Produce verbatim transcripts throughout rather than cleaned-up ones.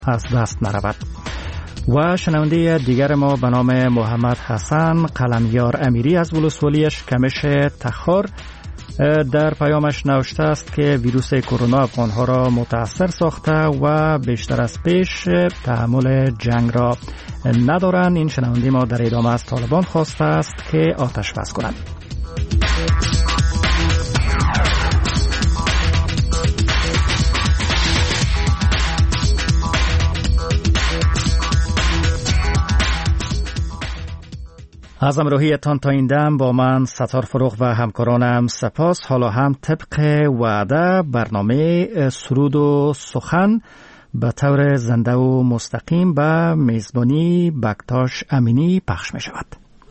از دست نرود. و شنونده دیگر ما به نام محمد حسن قلمیار امیری از ولسوالی شکمش تخار در پیامش نوشته است که ویروس کرونا افغانها را متاثر ساخته و بیشتر از پیش تحمل جنگ را ندارند. این شنونده ما در ادامه از طالبان خواسته است که آتش بس کنند. از همراهیتان تا این دم با من ستار فروغ و همکارانم سپاس. حالا هم طبق وعده برنامه سرود و سخن به طور زنده و مستقیم به میزبانی بکتاش امینی پخش می شود.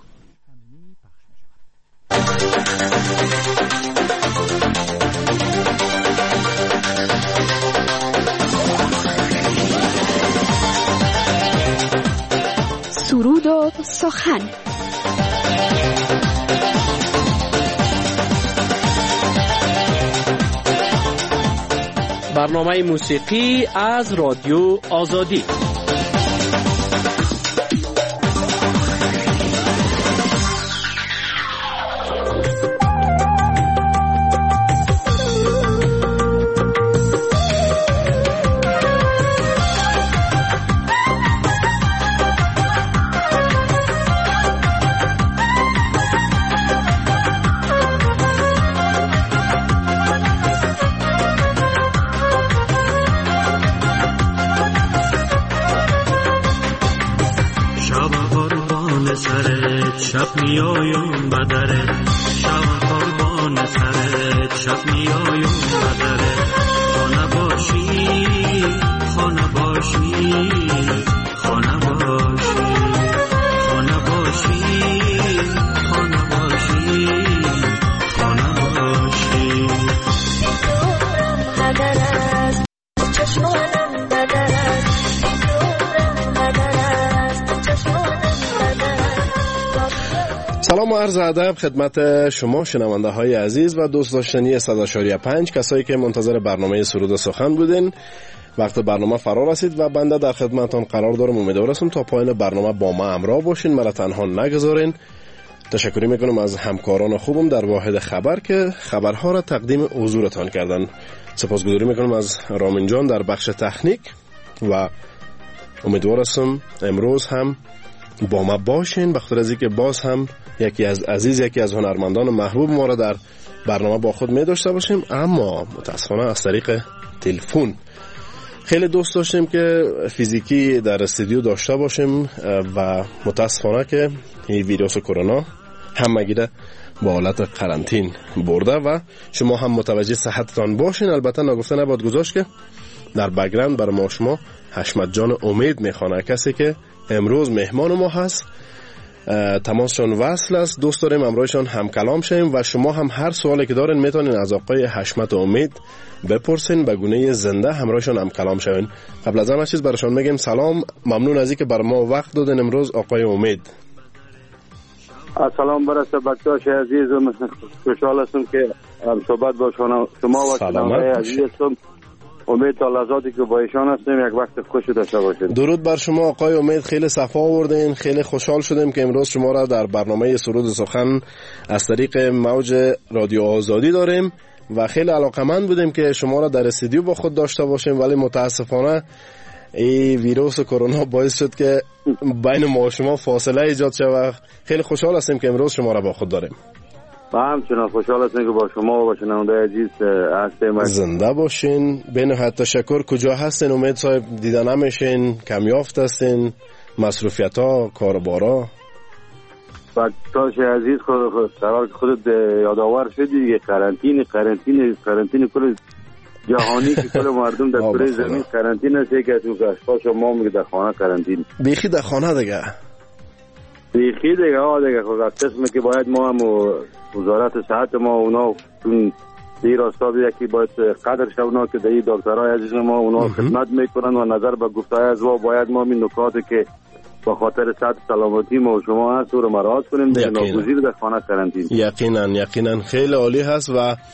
سرود و سخن. برنامه موسیقی از رادیو آزادی. شب میایم بدره شب قربان سرت شب میایم بدره خانه باشی خانه باشی خانه باشی خانه باشی خانه باشی خانه باشی بدر است چشمانم بدر است بدر است چشمانم. سلام و عرض ادب خدمت شما شنونده های عزیز و دوست داشتنی صد و پنج کسایی که منتظر برنامه سرود و سخن بودین. وقت برنامه فرا رسید و بنده در خدمتتان قرار دارم. امیدوارم تا پایان برنامه با ما همراه باشین، مرا تنها نگذارین. تشکر میکنم از همکاران خوبم در واحد خبر که خبرها را تقدیم حضورتان کردن. سپاسگزاری میکنم از رامین جان در بخش تکنیک و امیدوارم امروز هم با ما باشین، بخاطر از اینکه باز هم یکی از عزیز یکی از هنرمندان محبوب ما را در برنامه با خود می داشته باشیم، اما متاسفانه از طریق تلفن. خیلی دوست داشتیم که فیزیکی در استودیو داشته باشیم و متاسفانه که این ویروس کرونا همگی را با حالت قرنطین برده و شما هم متوجه صحتتان باشین. البته نگفته نباید گذاشت که در بک‌گراند برای ما شما حشمت جان امید میخوانه، کسی که امروز مهمان ما هست. تماسشان وصل است، دوست داریم امروزشان هم کلام شیم و شما هم هر سوالی که دارین میتونین از آقای حشمت امید بپرسین، به گونه زنده همراهشان هم کلام شوین. قبل از همه چیز براشون میگیم سلام، ممنون از اینکه بر ما وقت دادین امروز آقای امید. سلام برسه بکتاش عزیز، و خوشحال هستم که صحبت با شما و شنوندگان عزیزم. امید تا لحظاتی که با ایشان هستیم یک وقت خوش داشته باشید. درود بر شما آقای امید، خیلی صفا آوردین. خیلی خوشحال شدیم که امروز شما را در برنامه سرود سخن از طریق موج رادیو آزادی داریم و خیلی علاقمند بودیم که شما را در استودیو با خود داشته باشیم، ولی متاسفانه این ویروس کرونا باعث شد که بین ما و شما فاصله ایجاد شود. خیلی خوشحال هستیم که امروز شما را با خود داریم. ما همچنان خوشحال هستیم که با شما و با شنونده عزیز هستیم. زنده باشین. به نهایت تشکر. کجا هستین امید صاحب؟ دیده نمیشین، کمیافت هستین، مصروفیت ها، کاربارا؟ بکتاش عزیز خود خود خودت یادآور شدی دیگه، قرنطینه قرنطینه قرنطینه کل جهانی که کل مردم در کره زمین قرنطینه است. یکی از اون اشخاص ما میگه در خانه قرنطینه، بیخی در خانه دیگه بیخی دیگه ها دیگه خود قسمه که باید ما هم وزارت صحت ما اونا چون این راستا بیده که باید قدر شونا که در این دکترهای عزیز ما اونا خدمت میکنن و نظر به گفتهای از ما باید ما این نکاتی که با خاطر صحت سلامتی ما و شما هست او رو مراعات کنیم دیگه، ناگزیر در خانه قرنطینه. یقینا یقینا خیلی عالی هست و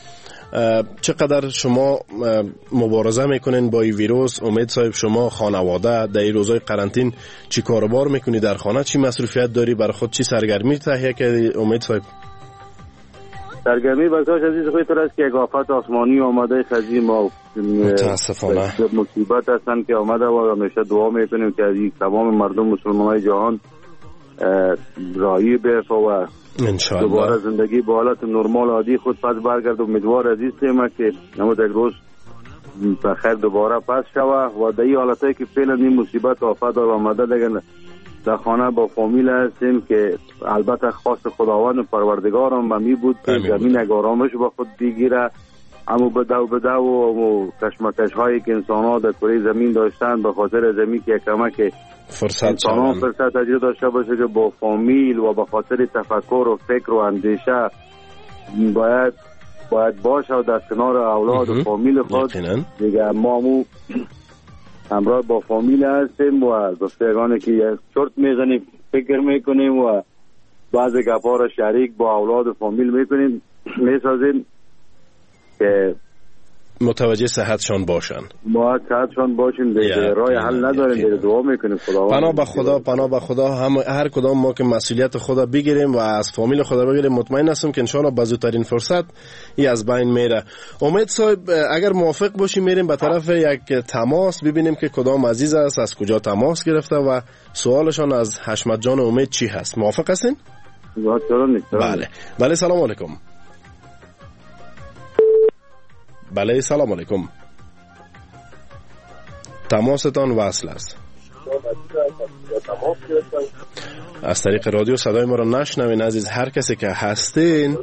چقدر شما مبارزه میکنین با این ویروس؟ امید صاحب شما خانواده در این روزهای قرنطین چی کاروبار میکنی در خانه؟ چی مصروفیت داری برای خود؟ چی سرگرمی تهیه کردی امید صاحب؟ سرگرمی برداشت عزیز خود است که یک آفت آسمانی آمده خزی ما متاسفانه مصیبت هستن که آمده و همیشه دعا میکنیم که از تمام مردم مسلمان جهان راهی بیفته و دوباره زندگی به حالت نرمال عادی خود پس برگرد. امیدوار عزیز ما که نمود یک روز بخیر دوباره پس شوه و در این حالتی که فعلا این مصیبت آفت آمده دیگه در خانه با فامیل هستیم که البته خواست خداوند و پروردگار هم به می بود که زمین یک آرامش با خود بگیره، اما به دو به دو و کشمکش هایی که انسان ها در کره زمین داشتن به خاطر زمین که کمک فرصت انسان ها فرصت اجازه داشته باشه که با فامیل و به خاطر تفکر و فکر و اندیشه باید باید باشه و در کنار اولاد و فامیل خود دیگه ما مو همراه با فامیل هستیم و دوستگانی که یک چرت میزنیم فکر میکنیم و بعضی گپا را شریک با اولاد و فامیل میکنیم میسازیم که متوجه صحتشان باشن، باید صحتشان باشیم دیگه رای حل نداریم دیگه دعا میکنیم خداوند. پناه به خدا پناه به خدا هم هر کدام ما که مسئولیت خدا بگیریم و از فامیل خدا بگیریم مطمئن هستم که انشالله به زودترین فرصت ای از بین میره. امید صاحب اگر موافق باشی میریم به طرف یک تماس ببینیم که کدام عزیز است از کجا تماس گرفته و سوالشان از حشمت جان امید چی هست. موافق هستین؟ بله بله. سلام علیکم. بله سلام علیکم. تماستان وصل است. از طریق رادیو صدای ما را نشنوین عزیز. هر کسی که هستین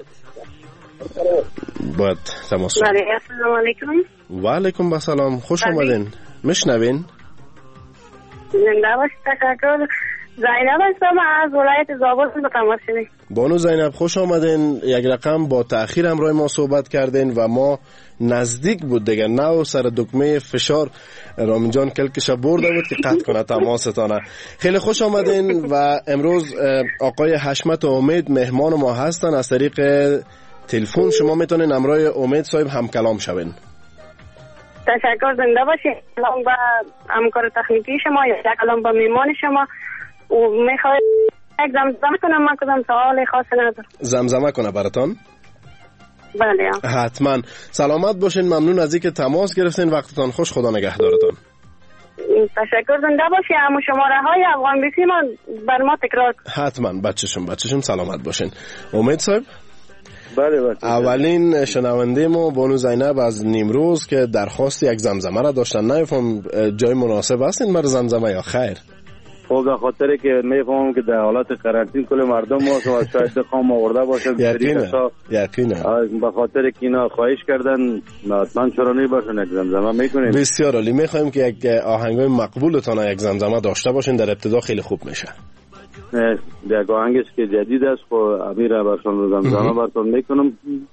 باید تماس. بله السلام علیکم. و علیکم السلام. خوش آمدین. میشنوین؟ زنده باشید. تشکر. زینب هستم از ولایت زابل به تماس شدیم. بانو زینب خوش آمدین. یک رقم با تأخیر همراه ما صحبت کردین و ما نزدیک بود دیگه نو سر دکمه فشار رامین جان کلکش برده بود که قطع کنه تماستانه. خیلی خوش آمدین و امروز آقای حشمت امید مهمان ما هستن. از طریق تلفن شما میتونین همراه امید صاحب هم کلام شوین. تشکر. زنده باشید. کلام با همکار تکنیکی شما یا کلام با میمان شما و میخواد یک زمزمه کنم. من کدام سوال خاص ندارم. زمزمه کنه براتان؟ بله حتما. سلامت باشین. ممنون از اینکه تماس گرفتین. وقتتان خوش. خدا نگهدارتان. تشکر. زنده باشی. اما شماره های افغان بیسی من بر ما تکرار. حتما. بچه‌شون بچه‌شون سلامت باشین. امید صاحب. بله بله. اولین شنونده ما بانو زینب از نیمروز که درخواست یک زمزمه را داشتن. نمیفهم جای مناسب هستین برای زمزمه یا خیر؟ خب به خاطر که میفهمم که در حالت قرنطینه کل مردم ما و شاید دخوام آورده باشه یقینه یقینه به خاطر که اینا خواهش کردن حتما چرا نباشن یک زمزمه میکنیم. بسیار عالی. میخوایم که یک آهنگای مقبولتان یک زمزمه داشته باشین. در ابتدا خیلی خوب میشه. یک آهنگ است که جدید است خب امیر برشان زمزمه براتون میکنم.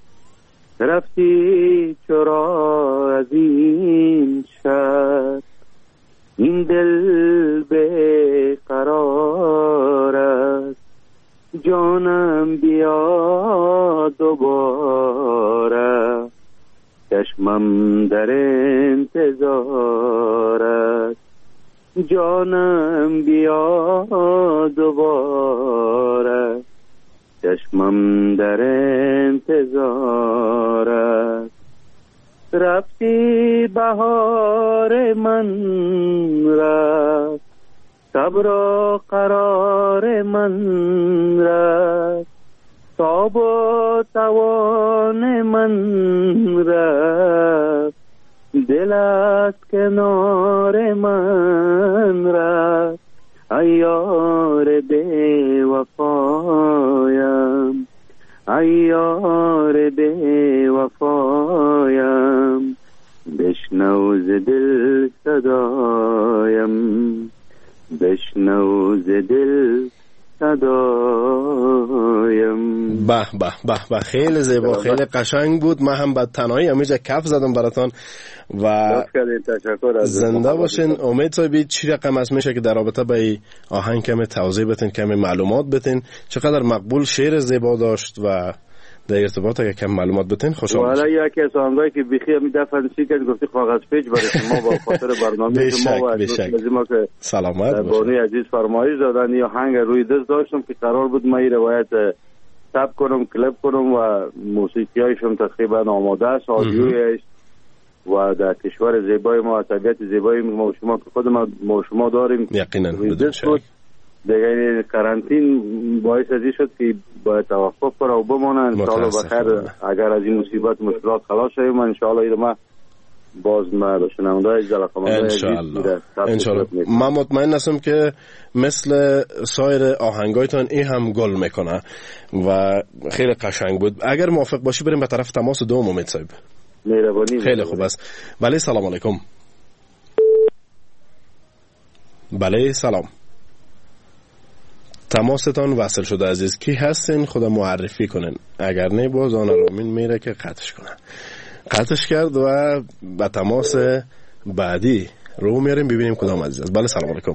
رفتی چرا از این شهر این دل به قرار است جانم بیا دوباره چشمم در انتظار است جانم بیا دوباره چشمم در انتظار است. رفتی بهار من رفت صبر و قرار من رفت تاب و توان من رفت دل از کنار من رفت ای یار بی وفایم ای یار بی وفایم بشنو ز دل صدایم بشنو ز دل صدایم. به به به به. خیلی زیبا خیلی قشنگ بود. من هم به تنهایی همیشه کف زدم براتان و زنده باشین. امید صاحبی چی رقم است میشه که در رابطه با آهنگ کمی توضیح بتین کمی معلومات بتین؟ چقدر مقبول شعر زیبا داشت و در ارتباط اگه کم معلومات بتین خوشحال میشم. والا یکی از آنگاهی که بیخی می دفنسی کرد گفتی کاغذ پیچ برای شما با خاطر برنامه شما و ما که سلامت باشید. بانی عزیز فرمایش دادن یا هنگ روی دست داشتم که قرار بود ما این روایت تپ کنم کلیپ کنم و موسیقی هایشون تقریبا آماده است، آدیویش و در کشور زیبای ما طبیعت زیبای ما شما که خود ما شما داریم یقینا بدون شک. دیگه کرانتین باعث ازی شد که باید توقف کنه و بمانه. انشاءالله بخیر اگر از این مصیبت مشکلات خلاص شویم انشاءالله این ما باز ما شنونده‌های جلخمانده انشاءالله انشاءالله من مطمئن هستم که مثل سایر آهنگایتان این هم گل میکنه و خیلی قشنگ بود. اگر موافق باشی بریم به طرف تماس دوم امید صاحب. مهربانی. خیلی خوب است. بله سلام علیکم. بله سلام. تماستان وصل شده عزیز. کی هستین خدا معرفی کنین، اگر نه باز آن رامین میره که قطعش کنه. قطعش کرد و به تماس بعدی رو میاریم ببینیم کدام عزیز است. بله سلام علیکم.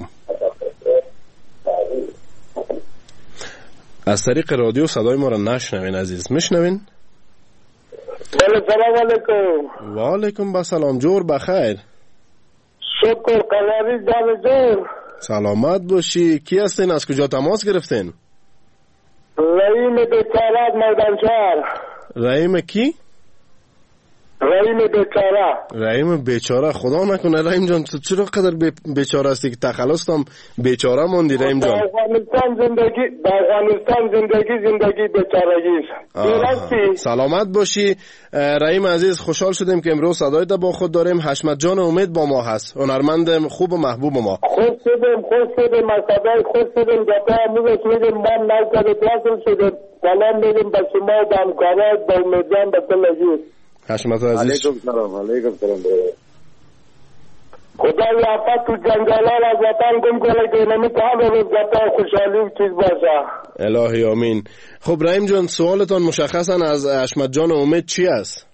از طریق رادیو صدای ما را نشنوین عزیز، میشنوین؟ بله سلام علیکم. و علیکم با سلام. جور بخیر. شکر قلبی دم جور. سلامت باشی. کی هستین؟ از کجا تماس گرفتین؟ رحیم بیچاره میدانچار. رحیم کی؟ رحیم بیچاره. رحیم بیچاره. خدا نکنه رحیم جان تو چرا قدر بیچاره هستی که تخلص هم بیچاره موندی رحیم جان؟ در افغانستان زندگی در افغانستان زندگی زندگی بیچارگی. سلامت باشی رحیم عزیز. خوشحال شدیم که امروز صدایت با خود داریم. حشمت جان امید با ما هست، هنرمند خوب و محبوب ما. خوش شدیم خوش شدیم از صدای خوش شدیم گپا امروز میگیم من نوکر اطلاس شدیم. سلام میگیم به شما و به همکارات به امیدوارم به تلگی. حشمت عزیز. علیکم سلام. علیکم سلام. خدا یافت تو جنگلال از وطن گم کنه که نمیتونم روز گفته خوشحالی و چیز باشه. الهی آمین. خب رحیم جان سوالتان مشخصا از حشمت جان امید چی است؟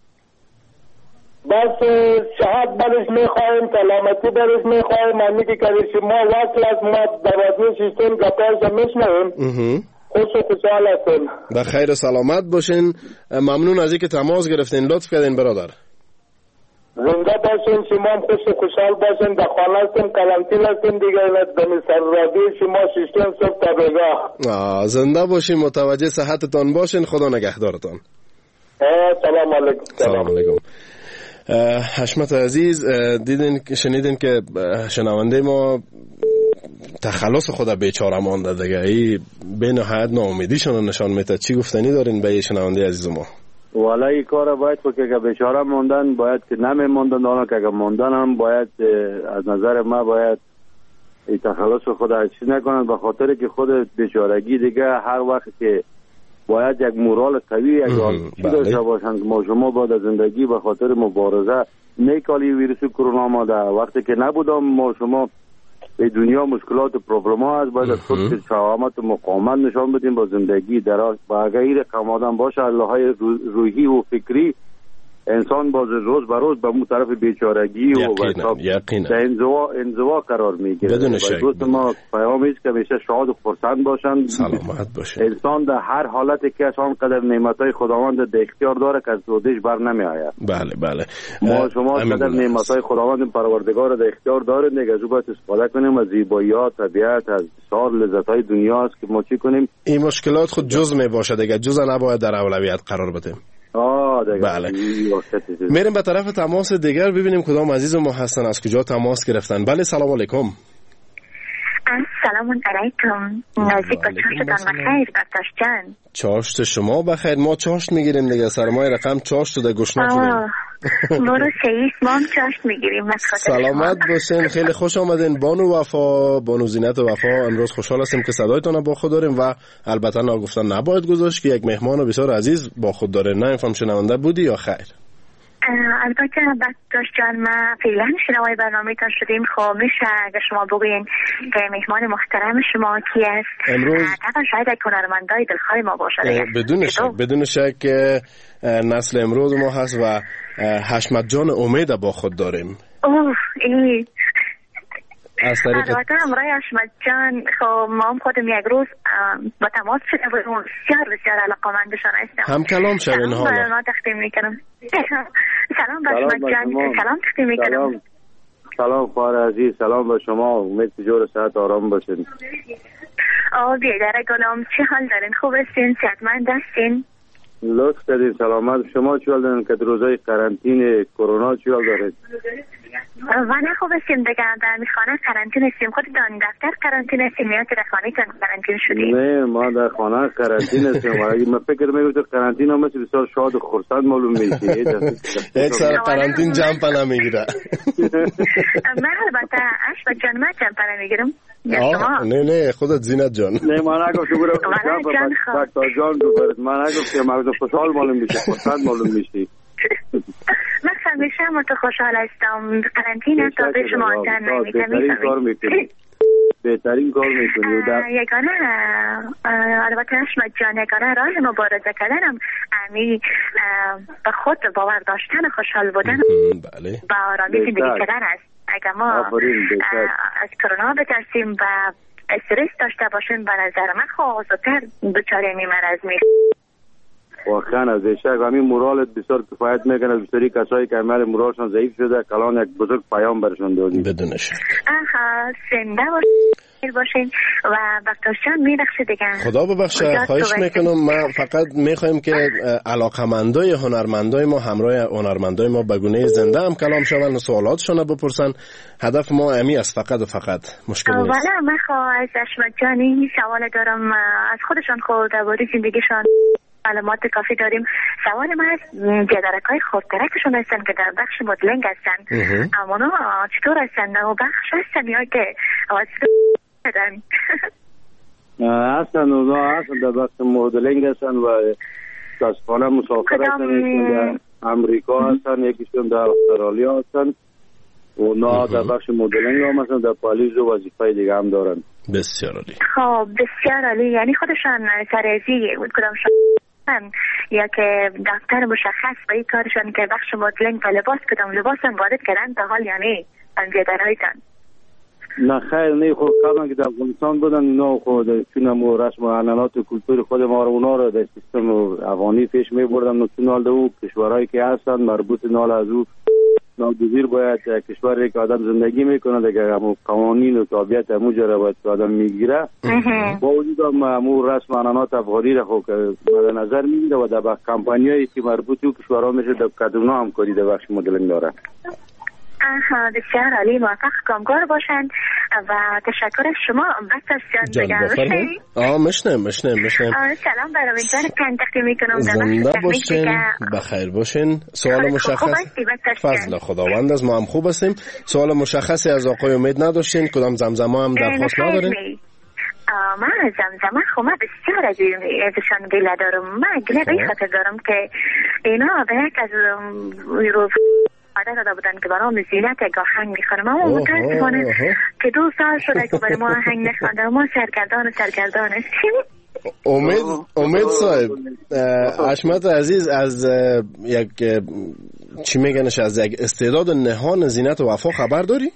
بس شهاد برش میخواهیم، سلامتی برش میخواهیم، همی که کریش ما وصل از ما دوازنی سیستم گفتهش میشنویم. خوش و خوشحال هستیم. به خیر سلامت باشین. ممنون از اینکه تماس گرفتین، لطف کردین برادر. زنده باشین، شما هم خوش و خوشحال باشین. در خانه هستیم، کلانتین هستیم دیگه. دمی سر رادیو شما شیشتیم صبح تا بگاه. زنده باشین، متوجه صحتتان باشین. خدا نگهدارتان. سلام علیکم. سلام علیکم. حشمت عزیز دیدین شنیدین که شنونده ما تخلص خدا بیچاره مانده دیگه. ای به نهایت ناامیدیشون نشان میده. چی گفتنی دارین به شنونده عزیز ما؟ والا این کار باید که اگه بیچاره موندن باید که نمیموندن، حالا که اگه موندن هم باید از نظر ما باید این تخلص خود چی نکنن، به خاطر که خود بیچارگی دیگه هر وقت که باید یک مورال قوی اگه چی داشته باشن. ما شما باید از زندگی به خاطر مبارزه نیکالی ویروس کرونا ماده وقتی که نبودم ما شما به دنیا مشکلات و پروبلم ها هست، باید از خود که شهامت و مقاومت نشان بدیم با زندگی دراز با غیر قمادن باشه. الله های روحی و فکری انسان باز روز به روز به مو طرف بیچارگی و یقینا انزوا انزوا قرار میگیره. بدون شک دوست ما پیام است که همیشه شاد و خرسند باشن، سلامت باشن. انسان در هر حالتی که آن قدر نعمتای خداوند در اختیار داره که از خودش بر نمی آید. بله بله ما شما قدر نعمتای خداوند پروردگار در اختیار داریم دیگه، از او باید استفاده کنیم. از زیبایی‌ها طبیعت از سار لذت‌های دنیا است که ما چی کنیم. این مشکلات خود جزء می باشه دیگه، جزء نباید در اولویت قرار بدیم. آه دیگه. بله. میریم به طرف تماس دیگر ببینیم کدام عزیز ما هستن، از کجا تماس گرفتن. بله سلام علیکم. سلام علیکم. نزدیک به چاشتتان بخیر دکتر جان. چاشت شما بخیر. ما چاشت میگیریم دیگه، سرمای رقم چاشت شده گشنه شدیم. برو سیس ما هم چاشت میگیریم. سلامت باشین. خیلی خوش آمدین بانو وفا، بانو زینت و وفا. امروز خوشحال هستیم که صدایتان با خود داریم و البته نگفتن نباید گذاشت که یک مهمان بسیار عزیز با خود داره. نه اینفهم شنونده بودی یا خیر؟ البته دکتر جان ما فعلا شنوای برنامه‌تان شدیم. خب میشه اگر شما بگوین که مهمان محترم شما کی است؟ امروز طبعا شاید یک هنرمندای دلخواه ما باشه. بدون شک بدون شک نسل امروز ما هست و حشمت جان امید با خود داریم. اوه ای از طریق البته همراه اشمت جان خب ما هم خودم یک روز با تماس شده بودیم، بسیار بسیار علاقه‌مندشان هستم. هم کلام شوین حالا. سلام ما تقدیم میکنم. سلام به اشمت جان، سلام تقدیم میکنم. سلام خواهر عزیز، سلام به شما، امید که جور صحت آرام باشین. آه بیادر گلام، چه حال دارین؟ خوب هستین؟ صحتمند هستین؟ لطف کردین، سلامت. شما چه حال دارین که در روزای قرنطینه کرونا چه حال دارید؟ و نه خوب هستیم دیگه، در خانه قرنطینه هستیم. خودتان دفتر قرنطینه هستیم یا که در خانه تان قرنطینه شدیم؟ نه ما در خانه قرنطینه هستیم. اگه من فکر میگم قرنطینه مثل بسیار شاد و خرسند معلوم میشه. یک سر قرنطین جمع پناه میگیره. من البته اشمت جان من جمع پناه میگیرم. نه نه خودت زینت جان. نه ما نگفت برو جان فقط جان رو برد. ما نگفت که مغز خوشحال معلوم میشه، خرسند معلوم میشه. من همیشه هم تو خوشحال هستم. قرنطینه تا به شما تن نمیتونم. بهترین کار میکنی. بهترین کار میکنی. یگانه البته اشمت جان یگانه راه مبارزه کردنم امی به خود باور داشتن، خوشحال بودن، بله، با آرامی زندگی کردن است. اگر ما از کرونا بترسیم و استرس داشته باشیم به نظر من خواهزتر دچار این مرض میشه. واقعا از شک همین مورالت بسیار کفایت میکنه. از بسیاری کسایی که عمل مورالشان ضعیف شده کلان یک بزرگ پیام برشان دادی. بدون شک. آها زنده باشین و بختاشان میبخشه دیگه. خدا ببخشه. خواهش میکنم. ما فقط میخوایم که علاقمندای هنرمندای ما همراه هنرمندای ما به گونه زنده هم کلام شون و سوالاتشون بپرسن. هدف ما امی است فقط و فقط. مشکل نیست. والا من خواه از اشمت جان این سوال دارم از خودشان خود درباره زندگیشان معلومات کافی داریم. سوال من از جدرکای خودترکشون هستن که در بخش مدلنگ هستن. اما اونا چطور هستن؟ و بخش هستن یا که هستن؟ هستن اونا هستن در بخش مدلنگ هستن و دستخانه مسافر هستن. یکیشون در امریکا هستن، یکیشون در استرالیا هستن. اونا در بخش مدلنگ هم هستن، در پالیز و وظیفه دیگه هم دارن. بسیار عالی. خب بسیار عالی. یعنی خودشان سرازی کدام یا که دفتر مشخص به این کارشان که بخش مدلنگ و لباس کدام لباسن وارد کردن تا حال یعنی انجیدرهایتان؟ نه خیر نه. خود قبلا که در افغانستان بودن اینا خود چون هم رسم و عنعنات و کلتور خود ما رو اونا رو در سیستم افغانی پیش می بردن و چون حال در او کشورهایی که هستن مربوط نال از او ناگزیر باید کشوری که آدم زندگی میکنه دیگه همون قوانین و تابعیت همون جره باید که آدم میگیره. با وجود هم همون رسم عنعنات افغانی را خود مد نظر میگیره و در کمپانیایی که مربوط به کشورها میشه در کدونا هم کاری در بخش مدلنگ داره. آها بسیار عالی. موفق کامگار باشن و تشکر از شما. بس جان بگم آه مشنم مشنم مشنم سلام برام اینجا کن تقدیم میکنم. زنده باشین، بخیر باشین. سوال مشخص فضل خداوند از ما هم خوب هستیم. سوال مشخصی از آقای امید نداشتین؟ کدام زمزمه هم درخواست ندارین؟ من از زمزمه خب من بسیار ازشان گله دارم. من گله به این خاطر دارم که اینا به یک از رو عادت داده بودن که برام زینت یک آهنگ میخوانم. اما متاسفانه که دو سال شده که برای ما آهنگ نخوانده. ما سرگردان و سرگردان هستیم. امید امید صاحب اشمت عزیز از یک چی میگنش از یک استعداد نهان زینت و وفا خبر داری؟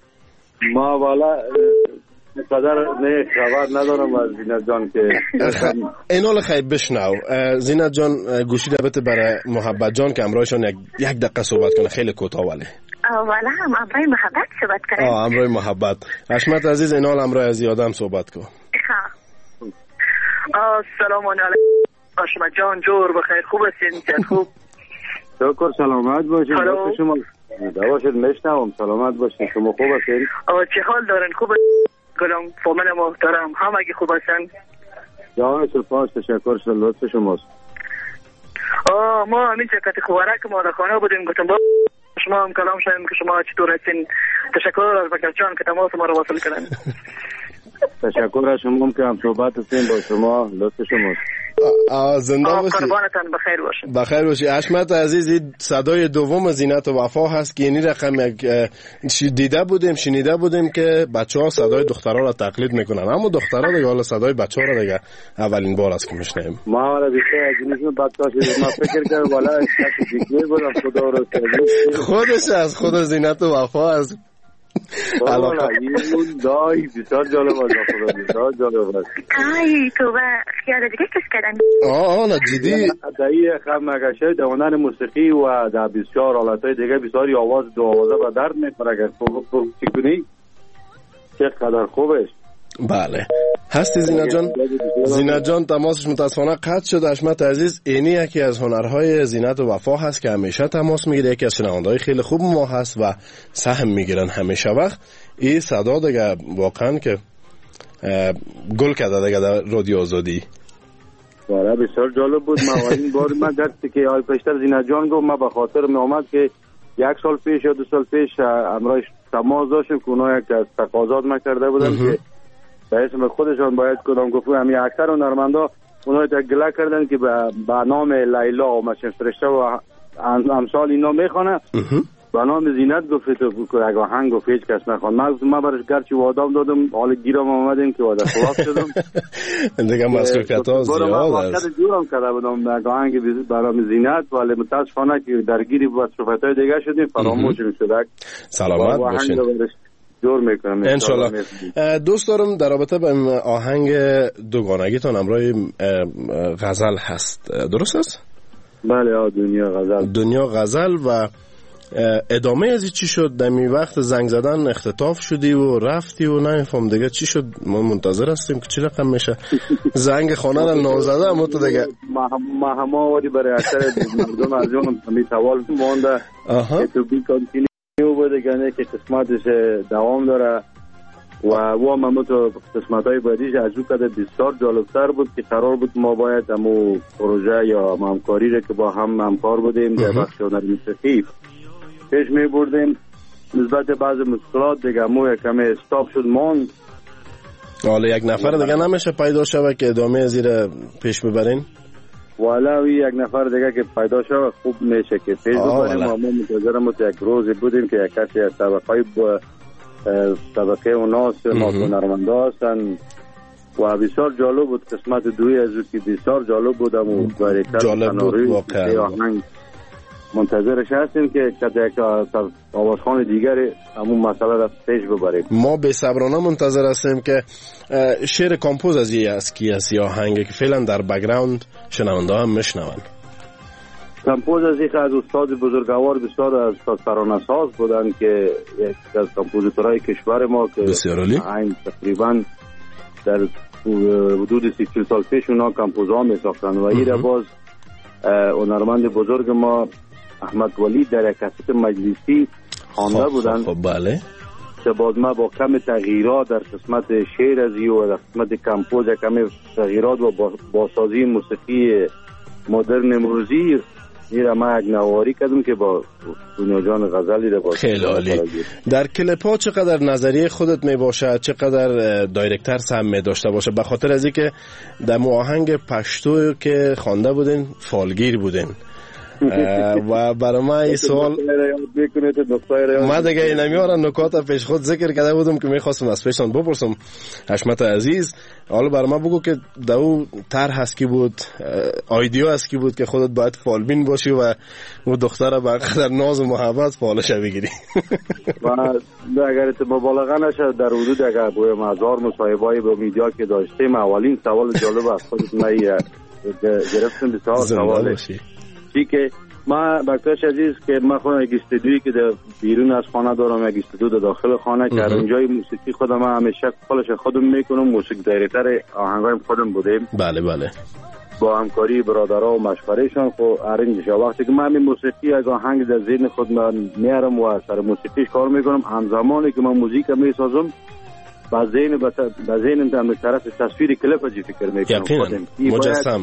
ما والا قدر نه خبر ندارم از زینت جان که اینال خیلی بشنو. زینت جان گوشی دبته برای محبت جان که امرایشان یک, یک دقیقه صحبت کنه. خیلی کوتاه ولی والا هم امرای محبت صحبت کنه. آه امرای محبت. اشمت عزیز اینال امرای از یادم صحبت کن. سلام علیکم اشمت جان. جور بخیر، خوب هستین؟ خوب شکر سلامت باشین. شما دواشید مشنوم. سلامت باشین. شما خوب هستین؟ چه حال دارن؟ خوب کلام فامیل محترم همگی خوب هستن؟ جان سپاس تشکر شد لطف شماست. آه ما همین چکت خواره که ما در خانه بودیم گفتم با شما هم کلام شدیم که شما چطور هستین. تشکر از بکر جان که تماس ما رو واصل کردن. تشکر از شما که هم صحبت هستین با شما. لطف شماست. زنده باشی. قربانتان بخیر باشین. بخیر باشی. اشمت عزیز این صدای دوم زینت و وفا هست که یعنی رقم یک دیده بودیم شنیده بودیم که بچه‌ها صدای دخترها را تقلید میکنن، اما دخترها دیگه حالا صدای بچه‌ها را دیگه اولین بار است که میشنویم. ما حالا بیشتر از اینشون بدتاش ما فکر کردم والا کسی دیگه بودم خدا رو خودش از خود زینت و وفا از علاقه این دای بسیار جالب است، بسیار جالب است. ای تو و خیال دیگه کس کردن. آه آه نه جدی. دایی خم نگشه دوانان موسیقی و در بسیار حالتهای دیگه بسیاری آواز دو آوازه به درد میخوره اگر تو چکنی چقدر خوبش. بله هستی زینت جان. زینت جان تماسش متاسفانه قطع شد. حشمت عزیز اینی یکی از هنرهای زینت و وفا هست که همیشه تماس میگیره، یکی از شنونده‌های خیلی خوب ما هست و سهم میگیرن همیشه وقت. این صدا دیگه واقعا که گل کرده دیگه در رادیو آزادی. بله بسیار جالب بود. ما این بار من درستی که آی پیشتر زینت جان گفت ما به خاطر می آمد که یک سال پیش یا دو سال پیش امرایش تماس داشتیم که اونا یک از تقاضات ما کرده بودن که به اسم خودشان باید کدام گفتم همی اکثر هنرمندا اونها تا گله کردن که به نام لیلا و مشن فرشته و امثال اینا میخوانه، به نام زینت گفت تو اگه آهنگ گفت هیچ کس نخوان. من من برش گرچه وادام دادم حال گیرم آمدیم که واده خلاف شدم دیگه مسئولیت ها زیاد است. من جورم کرده بودم اگه آهنگ برام زینت ولی متاسفانه که درگیری بود صحبت‌های دیگه شدیم فراموش می‌شد. سلامت باشین. جور میکنم انشالله. دوست دارم در رابطه با آهنگ دوگانگیتان همراه غزل هست، درست است؟ بله دنیا غزل. دنیا غزل و ادامه از چی شد؟ دمی وقت زنگ زدن اختطاف شدی و رفتی و نمیفهم دیگه چی شد. ما منتظر هستیم که چی رقم میشه. زنگ خانه را نازده اما تو دیگه ما همه وادی برای اکثر مردم از اون می سوال مونده تو بی کانتینیو بوده گنه که قسمتش دوام داره و و ما تو قسمت‌های بعدیش از او کده بسیار جالبتر بود که قرار بود ما باید همو پروژه یا همکاری را که با هم همکار بودیم در بخش هنر موسیقی پیش می بردیم. نسبت بعض مشکلات دیگه مو کمی استاپ شد مون. حالا یک نفر دیگه نمیشه پیدا شوه که ادامه زیر پیش ببرین؟ والا یک نفر دیگه که پیدا شوه خوب میشه که پیش ببریم. ما منتظرم یک روزی بودیم که یک کسی از طبقه طبقه اوناس هنرمندا هستن و بسیار جالب بود. قسمت دوی از او که بسیار جالب بود و جالب بود واقعا. منتظرش هستیم که یک آوازخوان دیگری همون مسئله را پیش ببریم. ما به صبرانه منتظر هستیم که شعر کامپوز از یه از کی از آهنگی که فعلا در بک‌گراند شنونده هم میشنون. کامپوز از یک از استاد بزرگوار بسیار از ترانه‌ساز بودن که یک از کامپوزیتورهای کشور ما که این تقریبا در حدود سی سال پیش اونا کامپوزها می ساختن و این باز هنرمند بزرگ ما احمد ولی در یک کست مجلسی خوانده بودن. خب بله. که باز ما با کم تغییرات در قسمت شعر از و در قسمت کامپوز کم تغییرات و باسازی موسیقی مدرن امروزی این ما یک نواری کردم که با دنیا جان غزلی رو باز خیلی عالی. در کلیپ ها چقدر نظریه خودت می باشه، چقدر دایرکتر سهم می داشته باشه؟ به خاطر از اینکه در آهنگ پشتو که خوانده بودین فالگیر بودین و برای ما این سوال ما دیگه اینمیارن نکات پیش خود ذکر کرده بودم که میخواستم از پیشتان بپرسم. حشمت عزیز حالا برای ما بگو که دو طرح هست که بود، آیدیا هست که بود که خودت باید فالبین باشی و و دختر با قدر ناز و محبت فالش بگیری و اگر تو مبالغه نشه در حدود اگر بویم هزار مصاحبه‌ای با میدیا که داشتیم اولین سوال جالب از خودت من گرفتم بسیار سوال چی که ما بکتاش عزیز که ما خودم یک استودیویی که در بیرون از خانه دارم، یک استودیو در داخل خانه که اونجای موسیقی خودم همیشه خالص خودم میکنم، موسیقی دایرکتر آهنگایم خودم بودیم. بله بله. با همکاری برادرها و مشورهشان خو ارنجش وقتی که من موسیقی از آهنگ در ذهن خود من میارم و سر موسیقیش کار میکنم، همزمانی که من موزیک میسازم با ذهن با ذهن در طرف تصویر کلیپ چی فکر میکنم. یقینا مجسم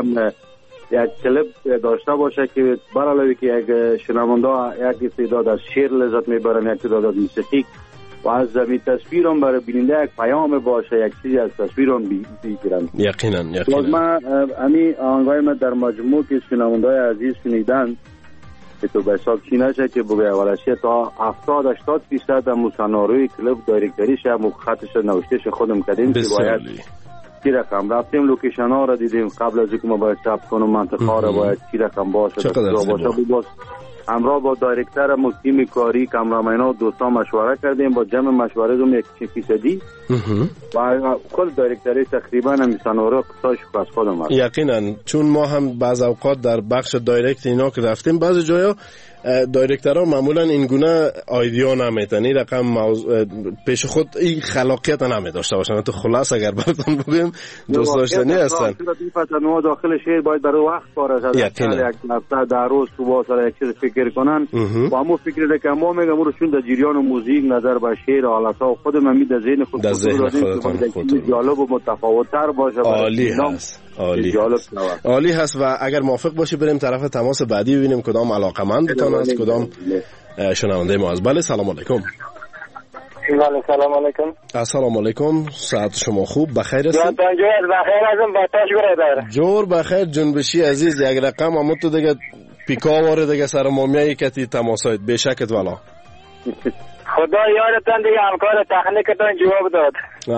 یک کلیپ داشته باشه که برای که یک شنونده یک استعداد از شعر لذت میبرن، یک استعداد از موسیقی و از زمین تصویر هم برای بیننده یک پیام باشه، یک چیزی از تصویر هم بگیرن. یقینا یقینا. من امی آهنگای من در مجموع که شنونده عزیز شنیدن که تو به حساب چی نشه که بگه اولشه تا هفتاد هشتاد درصد هم سناریوی کلیپ دایرکتریش هم خطش نوشتهش خودم کردیم که باید چی رقم رفتیم لوکیشن ها را دیدیم قبل از اینکه ما باید ثبت کنم منطقه ها را باید چی رقم باشه چقدر باشه باز همراه با دایرکتر و تیم کاری کامرامن‌ها و دوستان مشوره کردیم. با جمع مشوره دوم یک فیصدی و کل دایرکتری تقریبا هم سنوره قصاش از خودم هست. یقینا چون ما هم بعض اوقات در بخش دایرکت اینا که رفتیم بعضی جایا دایرکترها معمولا این گونه آیدیا نمیتن، این رقم موضوع پیش خود این خلاقیت نمیداشته باشن. تو خلاص اگر براتون بگیم دوست داشتنی هستن. ما داخل شهر باید برای وقت کار از یک هفته در روز صبح سر یک چیز فکر کنن و همون فکر که ما میگم رو چون در جریان موزیک نظر به شعر و حالتا و خود من می در ذهن خود در ذهن خودتان خودتون جالب و متفاوت‌تر باشه. عالی هست، عالی هست. عالی هست و اگر موافق باشی بریم طرف تماس بعدی ببینیم کدام علاقمندتان است، کدام شنونده ما است. بله سلام علیکم. بله سلام علیکم. السلام علیکم. ساعت شما خوب بخیر است؟ جان جور بخیر ازم باتاش برادر. جور بخیر جنبشی عزیز. یک رقم هم تو دیگه پیکا واره دیگه سر مومیایی کتی تماسایت بشکت والا. خدا یارتان دیگه همکار تکنیکتان جواب داد.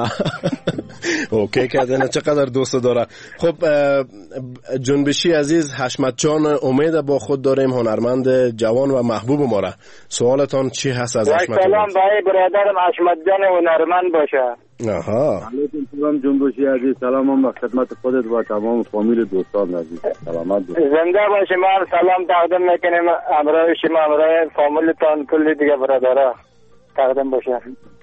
اوکی کردن چقدر دوست داره. خب جنبشی عزیز، حشمت جان امید با خود داریم، هنرمند جوان و محبوب ما را. سوالتان چی هست از حشمت؟ سلام برای برادرم حشمت جان هنرمند باشه. آها. علیکم سلام جنبشی عزیز. سلام هم خدمت خودت و تمام فامیل دوستان عزیز. سلامت باشید. زنده باشید. ما سلام تقدیم میکنیم امرای شما، امرای فامیلتان، کلی دیگه برادرها تقدیم باشه.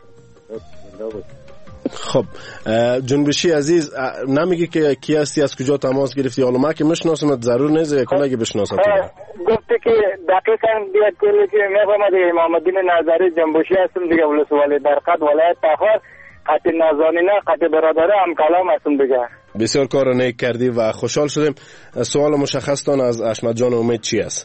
خب جنبشی عزیز نمیگی که کی هستی، از کجا تماس گرفتی؟ حالا ما که میشناسمت ضرور نیست یک کلاگی بشناسم. گفته که دقیقاً بیاد کلی که میفهمد امام الدین نظری جنبشی هستم دیگه، ولسوالی برقد ولایت تخار، قطع نازانینه قطع برادره هم کلام هستم دیگه. بسیار کار نیک کردی و خوشحال شدیم. سوال مشخص تان از حشمت جان امید چی است؟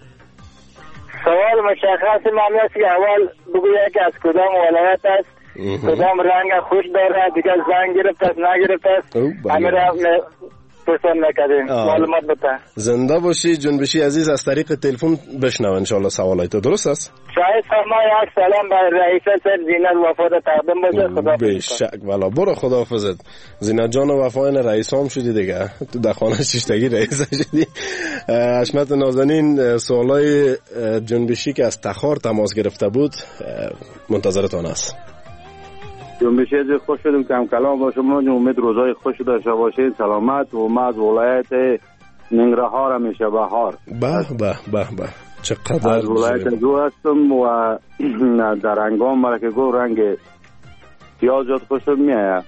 سوال مشخص من است که اول بگویه که از کدام ولایت است، کدام رنگ خوش داره، دیگه زنگ گرفت است نگرفت است، همه را پرسان نکردیم. معلومات بده. زنده باشی جنبشی عزیز. از طریق تلفن بشنو انشالله سوالایت. درست است؟ شاید فرما یک سلام بر رئیس سر زینت وفاد تقدیم باشه. خدا بشک والا برو خداحافظت. زینت جان وفاین رئیس هم شدی دیگه، تو در خانه شیشتگی رئیس شدی. حشمت نازنین، سوالای جنبشی که از تخار تماس گرفته بود منتظرتان است. جنبشی عزیز خوش شدیم که هم کلام با شما. امید روزای خوش داشته باشید، سلامت و ما از ولایت ننگرهار همیشه بهار. به به به به چقدر از ولایت دو هستم و در رنگام مرا که گو رنگ سیاه جات خوشم میآید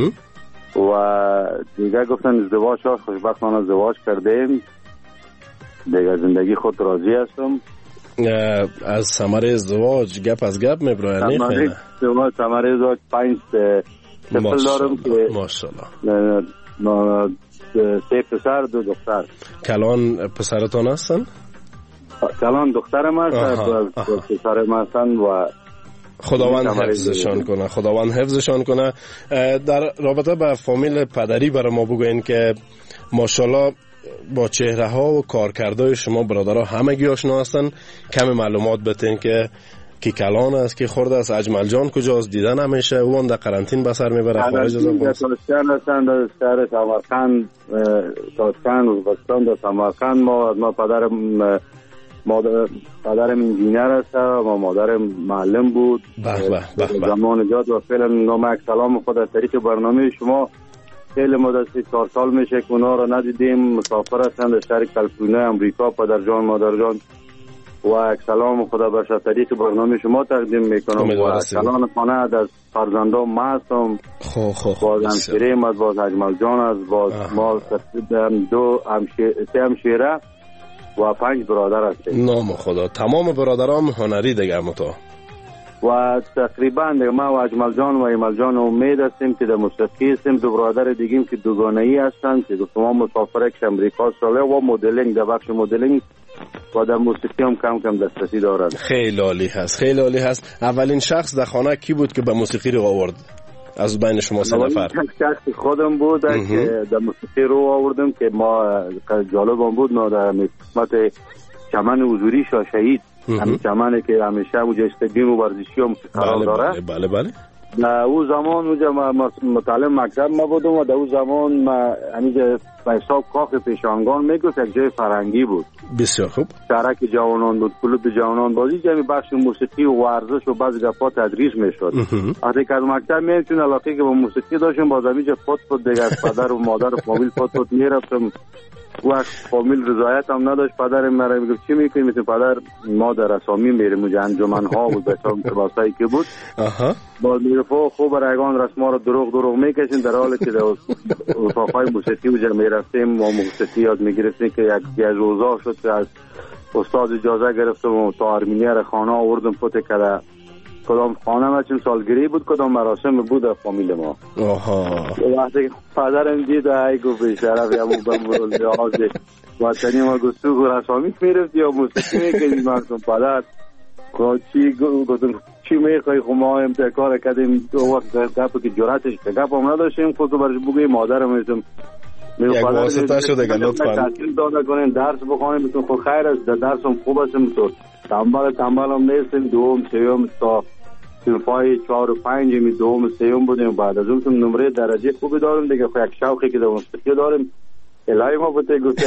و دیگه گفتن ازدواج ها خوشبختانه ازدواج کردیم دیگه، زندگی خود راضی هستم. از ثمره ازدواج گپ از گپ میبره نه خیلی ازدواج ثمره ازدواج پنج طفل دارم که ماشاءالله سه پسر دو دختر. کلان پسرتان هستن؟ کلان دخترم هست، پسرم هستن و خداوند حفظشان کنه، خداوند حفظشان کنه. در رابطه با فامیل پدری برای ما بگوین که ماشاءالله با چهره ها و کارکردهای شما برادرها همگی آشنا هستن. کم معلومات بتین که کی کلان است، کی خورده است، اجمل جان کجاست؟ دیدن همیشه اون در قرنطین بسر میبره خارج از افغانستان هستن. در شهر سمرقند تاشکند ازبکستان در سمرقند. ما ما پدرم مادر پدرم انجینیر است و مادرم معلم بود. به به به زمان جات و فعلا نام یک سلام خود از طریق برنامه شما خیلی مدت چهار سال میشه که اونا رو ندیدیم، مسافر هستن در شهر کالیفرنیا امریکا. پدر جان مادر جان و یک سلام خدا بر طریق برنامه شما تقدیم میکنم و کلان خانه از فرزندان ما هستم. خو خو خو باز همشیره از باز اجمل جان از باز ما دو سه همشیره و پنج برادر هستیم. نام خدا. تمام برادرام هنری دیگه متو و تقریبا دیگه ما و اجمل جان و ایمل جان امید هستیم که در موسیقی هستیم. دو برادر دیگیم که دوگانه‌ای هستن که شما مسافر که امریکا ساله و مدلینگ در بخش مدلینگ و در موسیقی هم کم کم دسترسی دارند. خیلی عالی هست، خیلی عالی هست. اولین شخص در خانه کی بود که به موسیقی رو آورد از بین شما سه نفر؟ شخص خودم بود که در موسیقی رو آوردم که ما جالبم بود. ما در قسمت چمن حضوری شاه شهید همین چمنه که همیشه اونجا استادیوم ورزشی هم قرار داره. بله بله. در اون زمان اونجا متعلم مکتب ما بودم و در اون زمان ما همینجا به حساب کاخ پیشانگان میگفت یک جای فرنگی بود. بسیار خوب. شرک جوانان بود، کلوب جوانان بازی، جمعی بخش موسیقی و ورزش و بعضی گپا تدریس میشد. وقتی که از مکتب میام چون علاقه که با موسیقی داشتم باز همینجا فوت فوت دیگه از پدر و مادر و فامیل فوت فوت میرفتم. وقت فامیل رضایت هم نداشت. پدرم مرا میگفت چی میکنی؟ مثل پدر ما در اسامی میریم اونجا انجمن ها بود به حساب کلاسایی که بود. آها. باز میگفت خوب رایگان رسما رو دروغ دروغ میکشین در حالی که در اتاقای موسیقی اونجا میرفتیم و موسیقی یاد میگرفتیم که یک از روزا شد که از استاد اجازه گرفتم و تا آرمینیر خانه آوردم پوت که کدام خانه ما چون سالگیری بود کدام مراسم بود در فامیل ما. آها. وقتی پدرم دید ای گفت به شرف یا مبرم لحاظ وطنی ما گفت تو رسامی میرفت یا موسیقی میکنی؟ مردم پدر چی گفتم چی میخوای؟ خب ما هم کار کردیم دو وقت گپ که جرأتش که گپ هم نداشتیم خود برش بگوی مادرم میتونم یک واسطه شده که لطفا تحصیل داده کنین درس بخونیم میتونم خود خیر است در درس هم خوب هستم تو تنبال تنبال هم نیستیم دوم سیوم تا صنفای چهار و پنج می دوم سیوم بودیم بعد از اون نمره درجه خوبی دارم دیگه خب یک شوقی که در موسیقی داریم الهی ما بوده گفته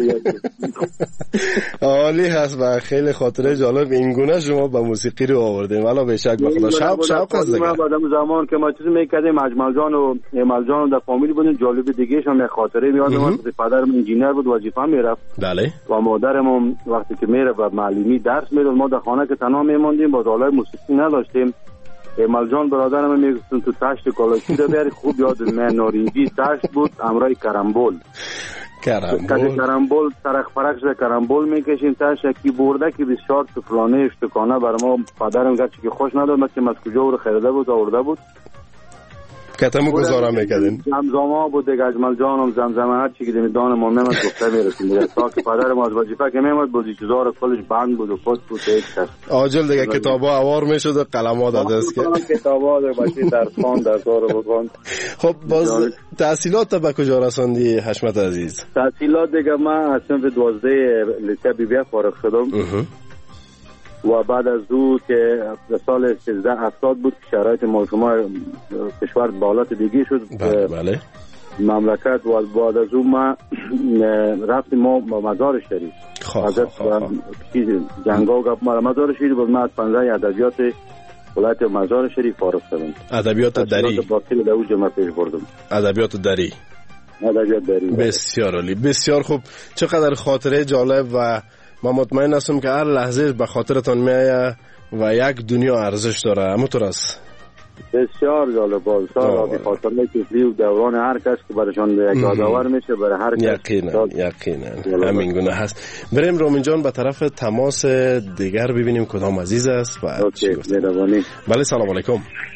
عالی هست و خیلی خاطره جالب این گونه شما به موسیقی رو آوردیم والا به شک بخدا شوق شوق هست دیگه. بعد از زمان که ما چیز میکردیم اجمل جان و ایمل جان در فامیل بودیم جالب دیگه شون یک خاطره میادم که پدرم انجینر بود وظیفه میرفت بله و مادرم وقتی که میره و معلمی درس میداد ما در خانه که تنها میموندیم با آلای موسیقی نداشتیم. ایمل جان برادرم میگفتن تو تشت کالاشی رو بیاری خوب یاد من نارنجی تشت بود امرای کرمبول کرمبول کرمبول ترخ پرخ شده کرمبول میکشیم تشت کی برده که بسیار طفلانه اشتکانه بر ما پدرم گرچه که خوش نداد مثل از کجا رو خریده بود آورده بود کتمو گزارم میکردین زمزمه بود دیگه اجمل جانم زمزمه هر چی که دمیدان ما میمد گفته میرسیم دیگه تا که پدرم از وظیفه که میمد بود چیزا رو کلش بند بود و خود بود یک کس آجل دیگه کتابا اوار میشد و قلم‌ها داده است که کتابا رو بچی درس خوان درس رو بخوان. خب باز تحصیلات به کجا رساندی حشمت عزیز؟ تحصیلات دیگه من از صنف دوازده لیسه بی بی فارغ شدم و بعد از او که سال سیزده هفتاد بود که شرایط ما کشور بالات دیگه شد بله بله مملکت و بعد از او ما رفتیم ما مزار شریف حضرت جنگا گفت ما مزار شریف بود ما از پنجه ادبیات ولایت مزار شریف فارغ شدم. ادبیات دری باطل در اوج ما پیش بردم. ادبیات دری ادبیات دری بسیار عالی بسیار خوب. چقدر خاطره جالب و ما مطمئن هستم که هر لحظه به خاطرتان میآید و یک دنیا ارزش داره. همونطور است. بسیار جالب بود. سال خاطره طفلی و دوران هر کس که برشان یک یادآور میشه برای هر کس. یقینا یقینا همین گونه هست. بریم رومین جان به طرف تماس دیگر ببینیم کدام عزیز است و چی گفت. بله سلام علیکم.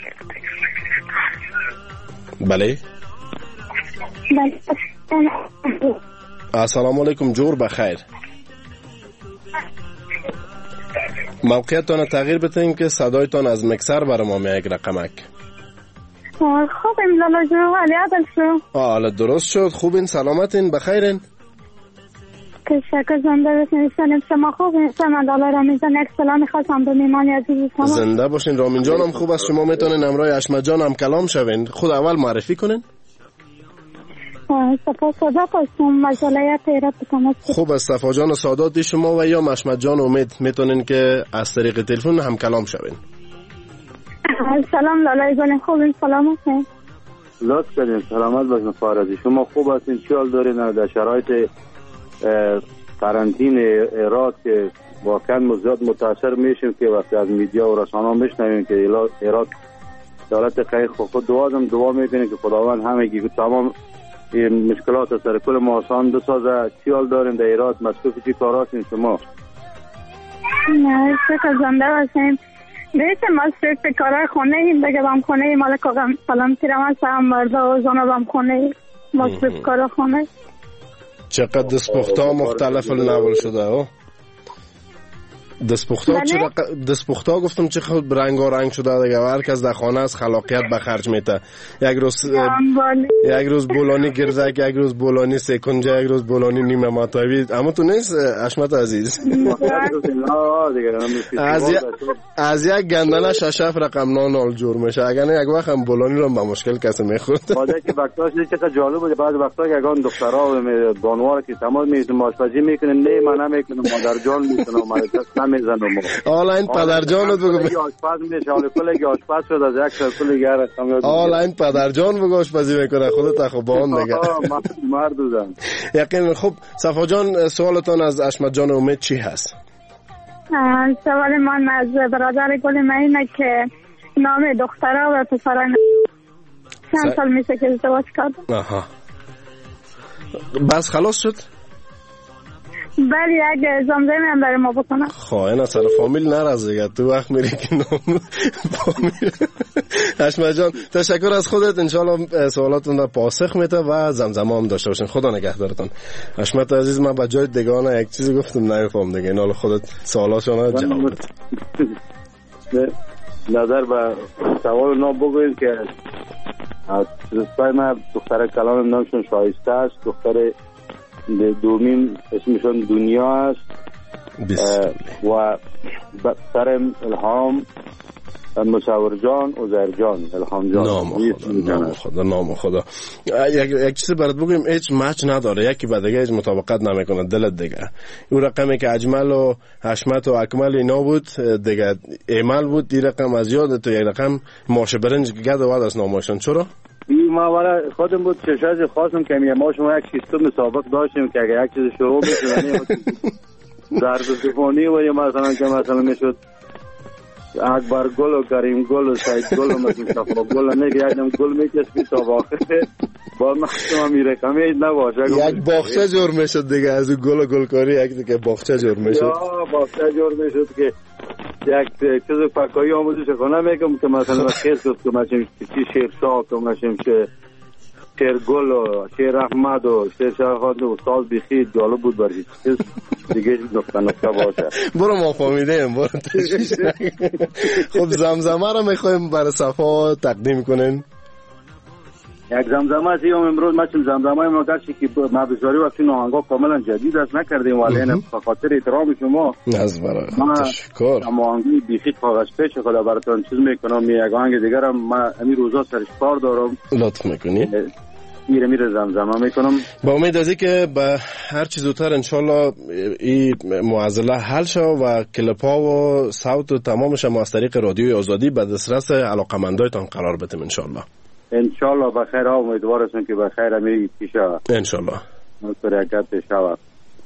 بله السلام علیکم جور بخیر. موقعیتان تغییر بدهیم که صدایتان از مکسر برای ما میاد یک رقمک. خوبیم لالا جون ولی عدل شو. حالا درست شد. خوبین سلامتین بخیرین؟ تشکر زنده باشین سلام شما خوبین سلام لالا رامین جان یک سلام می‌خواستم به میمانی عزیز شما. زنده باشین رامین جان هم خوب است. شما میتونین امروز حشمت جان هم کلام شوین. خود اول معرفی کنین. صفا سادات هستم مجله تهران بکنم. خوب است صفا جان و سادات شما و یا حشمت جان امید میتونین که از طریق تلفن هم کلام شوین. سلام لالا جان خوبین سلامت هستین؟ لطف کردین سلامت باشین فارزی شما خوب هستین چی حال دارین در شرایط قرنطینه ایراد که واقعا زیاد متاثر میشیم که وقتی از میدیا و رسانه‌ها میشنویم که ایراد دولت قیق خود دوازم دعا میکنه که خداوند همگی تمام این مشکلات سر کل ما آسان بسازه. چی حال دارین در ایراد مصروف چی کار هستین شما؟ نه شکر زنده باشیم. بیشتر مصروف کارهای خونه ایم دیگه بام خونه ایم مال کاغم سلام تیرم هستم مرده و زنه بام خونه ایم مصروف کار خونه. چقدر دست پخته مختلف نول شده ها. دستپختا چه رق... دستپختا گفتم چه خود رنگا رنگ شده دیگه. هر کس در خانه از خلاقیت به خرج میته. یک روز یک روز بولانی گردک، یک روز بولانی سکنجه، یک روز بولانی نیمه ماتوی. اما تو نیست حشمت عزیز؟ از ی... از یک گندنه ششف رقم نان نال جور میشه. اگر نه یک وقت هم بولانی رو به مشکل کسی میخورد. بعد که وقتاش چقدر جالب بود. بعد وقتا که اگه دخترها و بانوار که تمام میتونه آشپزی میکنه، نه من نمیکنم، مادر جان میکنه، مادر دست نمیزنم. حالا این پدر جانت بگو. آشپز میشه، حالا کلی آشپز شد از یک سال کلی گره. حالا این پدر جان بگو آشپزی میکنه، خودت خب با اون دیگه. مرد بودم. یقینا. خب صفا جان، سوالتون از حشمت جان امید چی هست؟ سوال من از برادر گل اینه که نام دخترها و پسران چند سال میشه که ازدواج کرد؟ آها. بس خلاص شد؟ بله، یک زمزمه هم برای ما بکنم. خب این اثر فامیل نرز دیگه. تو وقت میری که نام فامیل. حشمت جان تشکر از خودت. انشالله سوالاتون را پاسخ میده و زمزمه هم داشته باشین. خدا نگهدارتون. حشمت عزیز، من به جای دگانه یک چیزی گفتم نمیفهم دیگه. این حالا خودت سوالاتون رو جواب بده. نظر به سوال نام بگویم که از دوستای من دختر کلام نامشون شایسته است، دختر دومین اسمشون دنیا است و سرم الهام مصور جان عزیر جان الهام جان. نام خدا نام خدا نام خدا. یک یک چیز برات بگویم، هیچ مچ نداره، یکی به دیگه هیچ مطابقت نمیکنه. دلت دیگه اون رقمی که اجمل و حشمت و اکمل اینا بود دیگه ایمل بود، این رقم از یاد تو یک رقم ماشه برنج گد و از نامشون. چرا این ما والا خودم بود چشاز خواستم که ما شما یک سیستم سابق داشتیم که اگه یک چیز شروع بشه در زبانی و یا مثلا که مثلا میشد اکبر گل و کریم گل و سعید گل و مثلا صفا گل نه که یکم گل میکشید تا واقع با مخصوصا میره کمی نباشه. یک باغچه جور میشد دیگه از اون گل و گلکاری، یک دیگه باغچه جور میشد. یا باغچه جور میشد که یک چیز پکایی آموزش کنه میگم که مثلا خیز گفت که مثلا چی شیر شاه که مثلا شیر گل و شیر احمد و شیر شاهخان و استاد بیخی جالب بود برای چیز دیگه نقطه نقطه باشه. برو ما فهمیدیم برو تشویش. خب زمزمه رو میخوایم برای صفا تقدیم کنین. یک زمزمه است یا امروز ما چون زمزمه ما گرچه که ما بسیاری وقت این آهنگا کاملا جدید است نکردیم ولی این به خاطر احترام شما از برای تشکر اما آهنگی بیخی کاغذ پیچ خدا براتون چیز میکنم. یک آهنگ دیگر هم ما امیر روزا سرش کار دارم، لطف میکنی میره میره زمزمه میکنم با امید از اینکه به هر چیز زودتر انشالله این معضله حل شه و کلیپ ها و صوت و تمامش هم از طریق رادیوی آزادی به دسترس علاقمندایتان قرار بدیم انشالله. انشالله بخیر ها، امیدوار هستم که بخیر همی پیشه انشالله حرکت شود.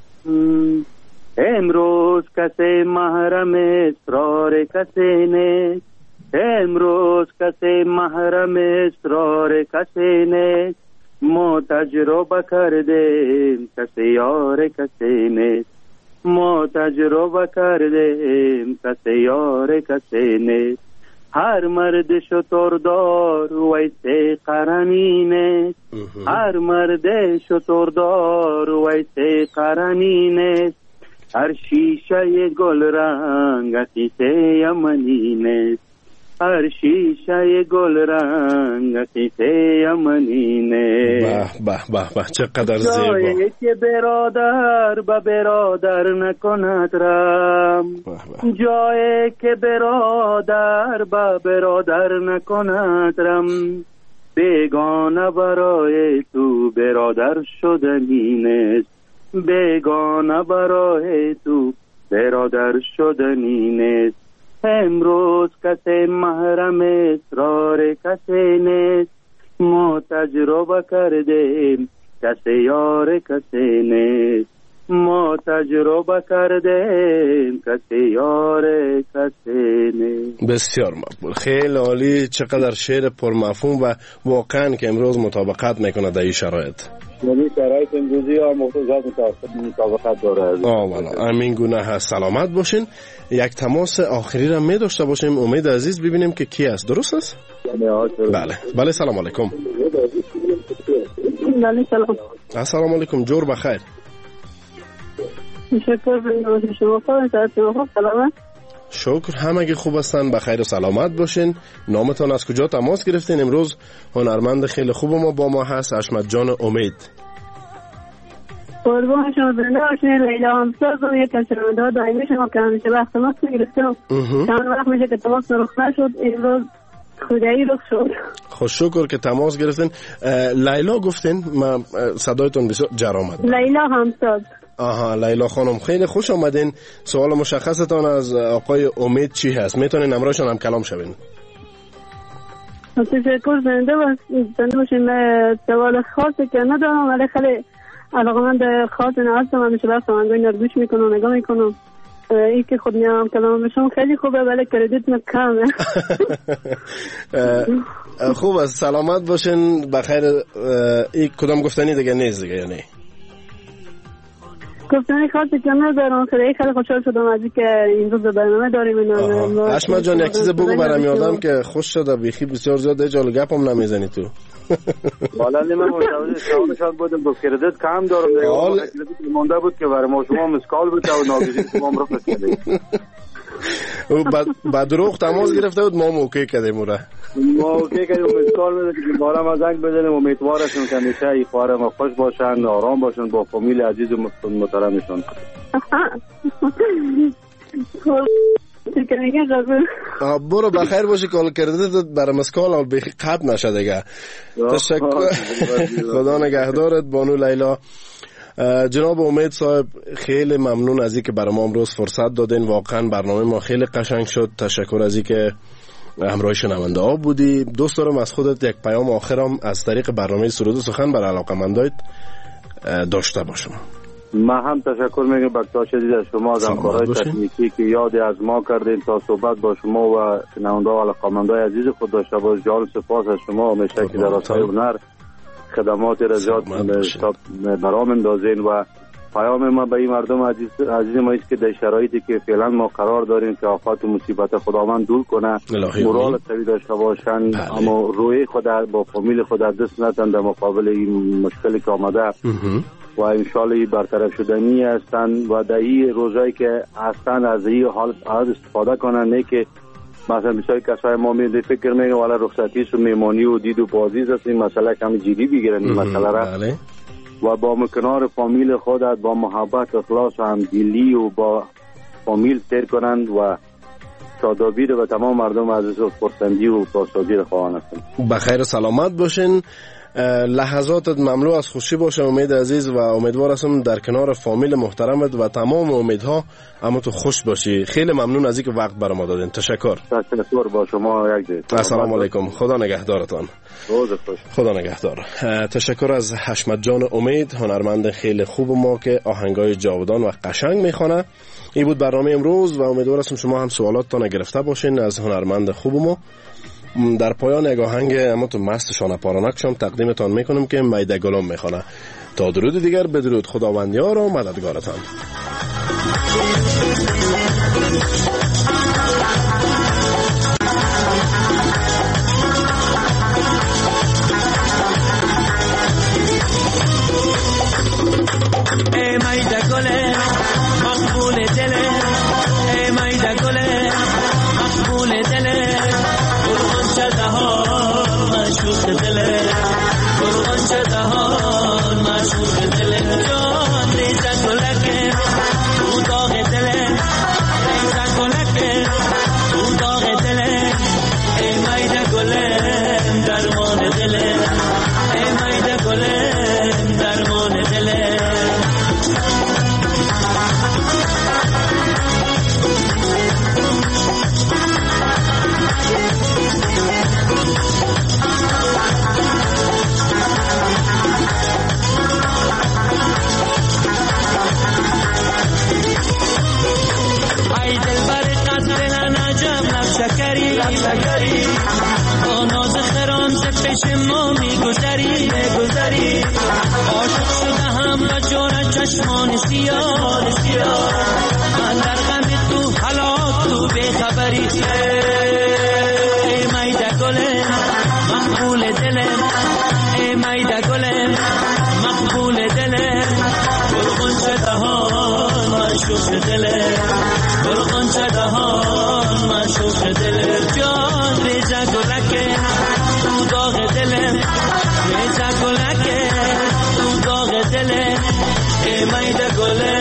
امروز کسی محرم اسرار کسی نیست، امروز کسی محرم اسرار کسی نیست، ما تجربه کردیم کسی یار کسی نیست، ما تجربه کردیم کسی یار کسی نیست. هر مرد شتردار ویسه قرنی نیست، هر مرد شتردار ویسه قرنی نیست، هر شیشه گل رنگ قیصه یمنی نیست، هر شیشه گل رنگ قیصه یمنی نیست. به به به به چقدر زیبا. جایی که برادر به برادر نکند رم، جایی که برادر به برادر نکند رم، بیگانه برای تو برادر شدنی نیست، بیگانه برای تو برادر شدنی نیست. امروز کسی محرم اسرار کسی نیست، ما تجربه کردیم کسی یار کسی نیست، ما تجربه کردیم کسی یار کسی نیست. بسیار مقبول، خیلی عالی. چقدر شعر پرمفهوم و واقعا که امروز مطابقت میکنه در این شرایط. یعنی شرایط امروزی ها مختصات مطابقت داره. آه والا امین گونه هست. سلامت باشین. یک تماس آخری را می داشته باشیم. امید عزیز ببینیم که کی است. درست است؟ بله بله. سلام علیکم. بله سلام. السلام علیکم. جور بخیر. شکر به شما. خوب سلامت. شکر، همگی خوب هستن، بخیر و سلامت باشین. نامتان از کجا تماس گرفتین؟ امروز هنرمند خیلی خوب ما با ما هست، حشمت جان امید. قربان شما زنده باشین. لیلا همساز و یک از شنونده‌ها دائمی شما که همیشه وقت تماس میگرفتم. چند وقت میشه که تماس رخ نشد، امروز خدایی رخ شد. خوش شکر که تماس گرفتین. لیلا گفتین؟ من صدایتون بسیار جر آمد. لیلا همساز. آها، لیلا خانم خیلی خوش آمدین. سوال مشخصتان از آقای امید چی هست؟ میتونین امروزشان هم کلام شوین. تشکر. زنده باشین. سوال خاصی که ندارم ولی خیلی علاقمند خاطر هستم. همیشه وقت آهنگای اینا رو گوش میکنم، نگاه میکنم. این که خود میام کلام بشم خیلی خوبه ولی کردیت من کمه. خوب است، سلامت باشین، بخیر. این کدام گفتنی دیگه نیست دیگه؟ یعنی گفتنی خاطر که ندارم. خیلی خیلی خوشحال شدم از اینکه این روز برنامه داریم. حشمت جان یک چیز بگو برام یادم که خوش شده، بیخی بسیار زیاد جالب گپم نمیزنی تو. والا من متوجه شما بودم با کردیت کم دارم دیگه. کردیت مونده بود که برای ما شما مسکال بود و ناگزیر شما رو فرستادید. او با دروغ تماس گرفته بود، ما اوکی کردیم اون را. ما اوکی کردیم، مسکال میده که بارم از زنگ بزنیم. امیدوارشون که همیشه این خواهر ما خوش باشن، آرام باشن با فامیل عزیز و محترمشون. برو بخیر باشی. کال کردیت برای مسکال و بخی قطع نشه دیگه. تشکر. خدا نگهدارت بانو لیلا. جناب امید صاحب خیلی ممنون از اینکه برای ما امروز فرصت دادین. واقعا برنامه ما خیلی قشنگ شد. تشکر از اینکه همراه شنونده ها بودی. دوست دارم از خودت یک پیام آخرم از طریق برنامه سرود و سخن برای علاقه‌مندایت داشته باشم. من هم تشکر میگم بخشش شدید از شما از همکارای تکنیکی که یادی از ما کردین تا صحبت با شما و شنونده و علاقه‌مندای عزیز خود داشته باش. جان سپاس از شما همیشه که در راستای هنر خدمات رضایت برام اندازین و پیام ما به این مردم عزیز عزیز ما است که در شرایطی که فعلا ما قرار داریم که آفات و مصیبت خداوند دور کنه، مورال قوی داشته باشن، اما روی خود با فامیل خود دست ندن در مقابل این مشکلی که آمده و انشالله برطرف شدنی هستند و در این روزایی که هستند از این حال استفاده کنن، نه که مثلا بسیاری کسای ما می فکر میکنن والا رخصتی و میمانی و دید و بازی است، این مسئله کم جدی بگیرن این مسئله را و با مکنار فامیل خودت با محبت اخلاص و همدلی و با فامیل تیر کنند و شادابی و تمام مردم عزیز و خرسندی و پاسداری را خواهان هستند. بخیر و سلامت باشین. لحظاتت مملو از خوشی باشه امید عزیز و امیدوار هستم در کنار فامیل محترمت و تمام امیدها اما تو خوش باشی. خیلی ممنون از اینکه وقت برام دادین. تشکر. تشکر با شما. یک دید. السلام علیکم. خدا نگهدارتان. روز خوش. خدا نگهدار. تشکر از حشمت جان امید، هنرمند خیلی خوب ما که آهنگای جاودان و قشنگ میخونه. این بود برنامه امروز و امیدوار هستم شما هم سوالاتتان گرفته باشین از هنرمند خوب ما. در پایان یک آهنگ اما تو مست شانه پارانک شام تقدیمتان میکنم که میده گلم میخونه. تا درود دیگر بدرود خداوندیار و مددگارتان. ای میده گل مقبول دل، ای میده گل مقبول دل، مشوق دل، قربان شدهان مشوق دل، جان ریزن گلکه تو داغ دل، ریزن گلکه تو داغ دل، ای میده گلم درمان دل، ای میده گلم درمان دل. شکری با ناز خرام ز پیش ما میگذری میگذری عاشق شده هم لجور چشمان سیاه سیاه من در غم تو حالات تو بیخبری ای میده گلم مقبول دلم ای میده گلم مقبول دلم قربان شدهان دل برغان چدهان مشوق دل جان ریزه گلکه تو داغ دل ریزه گلکه تو داغ دل ای میده گله